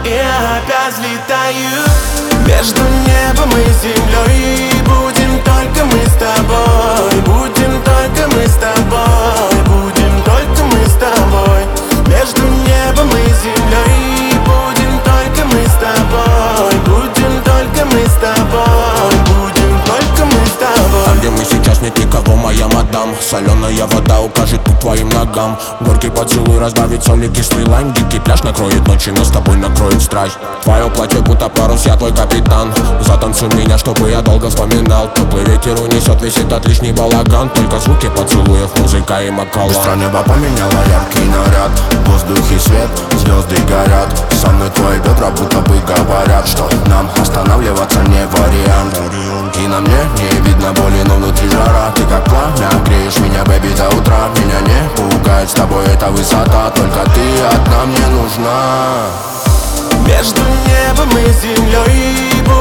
и опять взлетаю между небом и землей. И будем только мы с тобой, будем только мы с тобой, будем только мы с тобой между небом и землей. И будем только мы с тобой, будем только мы с тобой, будем только мы с тобой. Там, где мы сейчас, нет никого, моя мадам. Соленая вода укажет путь твоим ногам. Горький поцелуй разбавит соль и кислый лайм. Дикий пляж накроет ночи, но с тобой накроет страсть. Твое платье будто парус, я твой капитан. Затанцуй меня, чтобы я долго вспоминал. Теплый ветер унесет весь этот лишний балаган. Только звуки поцелуев, музыка и макалан. Быстро небо поменяло яркий наряд. В воздухе свет, звезды горят. Со мной твои бедра будто бы говорят, что нам останавливаться не вариант. И на мне не видно боли, но внутри жара. Ты как пламя, греешь меня, бэби, до утра. Меня не пугает с тобой эта высота. Только ты одна мне нужна. Между небом и землей